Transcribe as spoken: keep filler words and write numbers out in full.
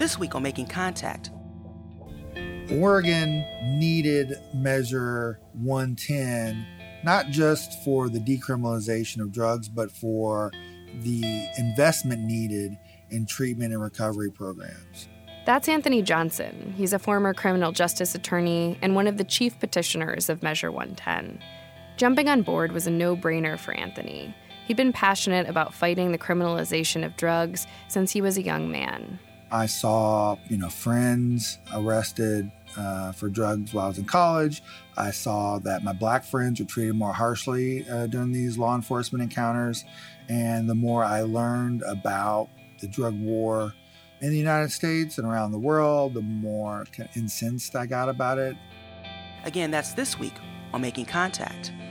This week on Making Contact. Oregon needed Measure one ten, not just for the decriminalization of drugs, but for the investment needed in treatment and recovery programs. That's Anthony Johnson. He's a former criminal justice attorney and one of the chief petitioners of Measure one ten. Jumping on board was a no-brainer for Anthony. He'd been passionate about fighting the criminalization of drugs since he was a young man. I saw, you know, friends arrested uh, for drugs while I was in college. I saw that my black friends were treated more harshly uh, during these law enforcement encounters. And the more I learned about the drug war in the United States and around the world, the more incensed I got about it. Again, that's this week on Making Contact.